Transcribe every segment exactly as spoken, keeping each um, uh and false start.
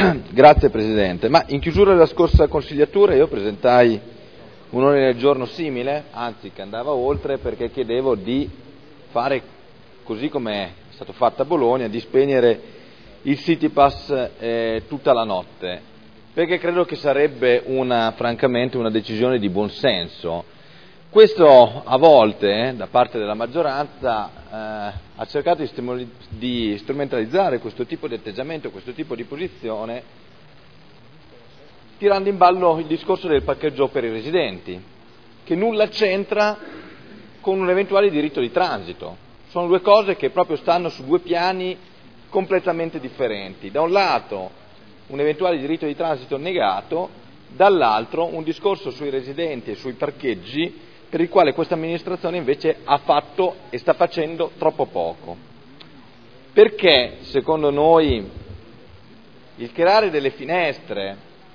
Grazie Presidente. Ma in chiusura della scorsa consigliatura io presentai un ordine del giorno simile, anzi che andava oltre, perché chiedevo di fare, così come è stato fatto a Bologna, di spegnere il City Pass eh, tutta la notte, perché credo che sarebbe una, francamente una decisione di buon senso. Questo a volte, eh, da parte della maggioranza, eh, ha cercato di, di strumentalizzare questo tipo di atteggiamento, questo tipo di posizione, tirando in ballo il discorso del parcheggio per i residenti, che nulla c'entra con un eventuale diritto di transito. Sono due cose che proprio stanno su due piani completamente differenti. Da un lato un eventuale diritto di transito negato, dall'altro un discorso sui residenti e sui parcheggi per il quale questa amministrazione invece ha fatto e sta facendo troppo poco. Perché, secondo noi, il creare delle finestre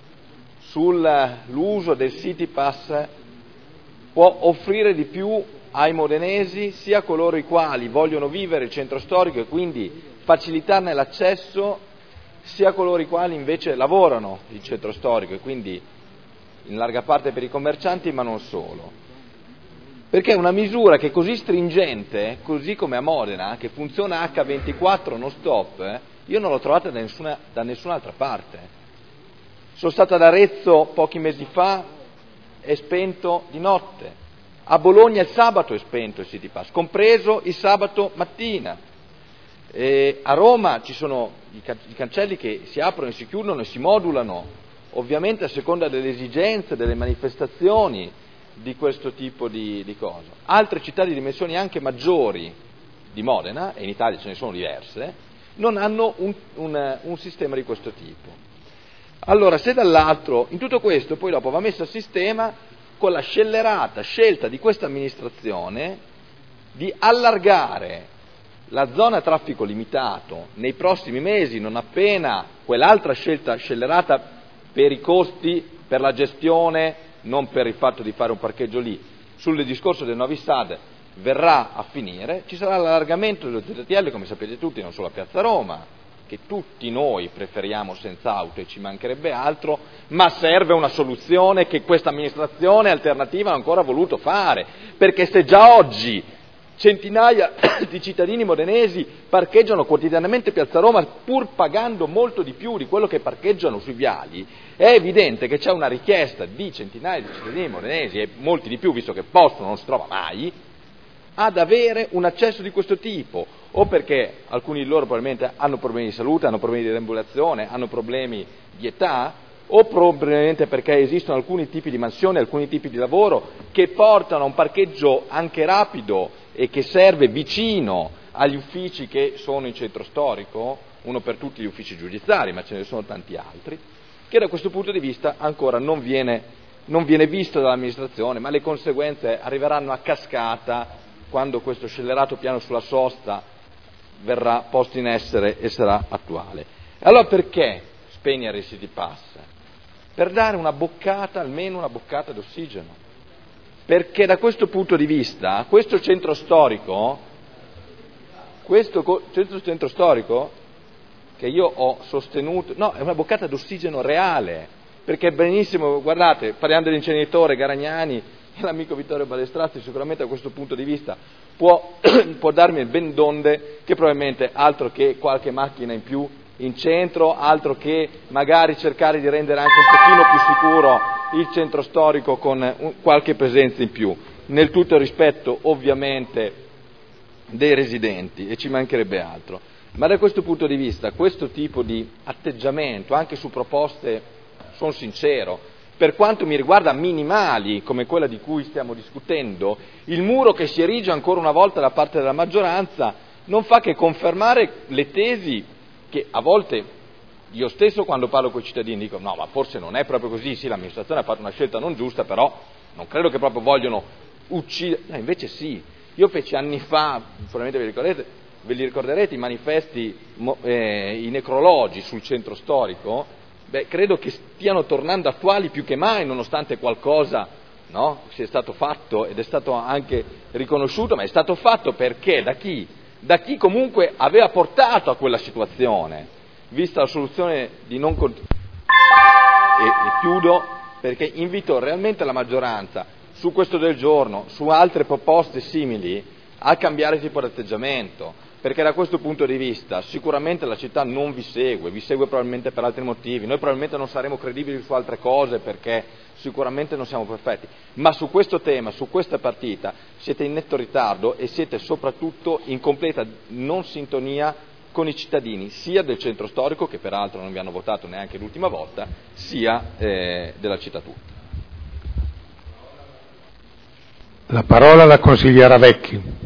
sull'uso del City Pass può offrire di più ai modenesi, sia coloro i quali vogliono vivere il centro storico e quindi facilitarne l'accesso, sia coloro i quali invece lavorano il centro storico e quindi in larga parte per i commercianti, ma non solo. Perché è una misura che è così stringente, così come a Modena, che funziona acca ventiquattro non stop, io non l'ho trovata da, nessuna, da nessun'altra parte. Sono stato ad Arezzo pochi mesi fa, è spento di notte. A Bologna il sabato è spento il City Pass, compreso il sabato mattina. E a Roma ci sono i, can- i cancelli che si aprono e si chiudono e si modulano, ovviamente a seconda delle esigenze, delle manifestazioni, di questo tipo di, di cosa. Altre città di dimensioni anche maggiori di Modena, e in Italia ce ne sono diverse, non hanno un, un, un sistema di questo tipo. Allora, se dall'altro, in tutto questo poi dopo va messo a sistema con la scellerata scelta di questa amministrazione di allargare la zona a traffico limitato nei prossimi mesi, non appena quell'altra scelta scellerata per i costi, per la gestione, non per il fatto di fare un parcheggio lì, sul discorso del Novi Sad verrà a finire, ci sarà l'allargamento dello Z T L, come sapete tutti, non solo a Piazza Roma, che tutti noi preferiamo senza auto e ci mancherebbe altro, ma serve una soluzione che questa amministrazione alternativa ha ancora voluto fare, perché se già oggi centinaia di cittadini modenesi parcheggiano quotidianamente Piazza Roma pur pagando molto di più di quello che parcheggiano sui viali, è evidente che c'è una richiesta di centinaia di cittadini modenesi, e molti di più visto che posto non si trova mai, ad avere un accesso di questo tipo, o perché alcuni di loro probabilmente hanno problemi di salute, hanno problemi di deambulazione, hanno problemi di età, o probabilmente perché esistono alcuni tipi di mansioni, alcuni tipi di lavoro che portano a un parcheggio anche rapido e che serve vicino agli uffici che sono in centro storico, uno per tutti gli uffici giudiziari, ma ce ne sono tanti altri, che da questo punto di vista ancora non viene, non viene visto dall'amministrazione, ma le conseguenze arriveranno a cascata quando questo scellerato piano sulla sosta verrà posto in essere e sarà attuale. Allora perché spegnere il City Pass? Per dare una boccata, almeno una boccata d'ossigeno. Perché da questo punto di vista, questo centro storico, questo co- centro, centro storico che io ho sostenuto, no, è una boccata d'ossigeno reale, perché benissimo, guardate, parliamo dell'inceneritore Garagnani, e l'amico Vittorio Balestrazzi sicuramente da questo punto di vista può, può darmi il ben donde che probabilmente altro che qualche macchina in più in centro, altro che magari cercare di rendere anche un pochino più sicuro il centro storico con un, qualche presenza in più, nel tutto il rispetto ovviamente dei residenti, e ci mancherebbe altro. Ma da questo punto di vista, questo tipo di atteggiamento, anche su proposte, sono sincero, per quanto mi riguarda minimali, come quella di cui stiamo discutendo, il muro che si erige ancora una volta da parte della maggioranza non fa che confermare le tesi che a volte io stesso quando parlo con i cittadini dico no, ma forse non è proprio così, sì, l'amministrazione ha fatto una scelta non giusta, però non credo che proprio vogliono uccidere, no, invece sì, io feci anni fa, probabilmente vi ricorderete, ve li ricorderete i manifesti, eh, i necrologi sul centro storico, beh, credo che stiano tornando attuali più che mai, nonostante qualcosa, no, sia stato fatto ed è stato anche riconosciuto, ma è stato fatto perché da chi? Da chi comunque aveva portato a quella situazione. vista la soluzione di non con- e, e chiudo perché invito realmente la maggioranza su questo del giorno, su altre proposte simili, a cambiare tipo di atteggiamento, perché da questo punto di vista sicuramente la città non vi segue, vi segue probabilmente per altri motivi, noi probabilmente non saremo credibili su altre cose perché sicuramente non siamo perfetti, ma su questo tema, su questa partita siete in netto ritardo e siete soprattutto in completa non sintonia con i cittadini, sia del centro storico, che peraltro non vi hanno votato neanche l'ultima volta, sia eh, della città tutta. La parola alla consigliera Vecchi.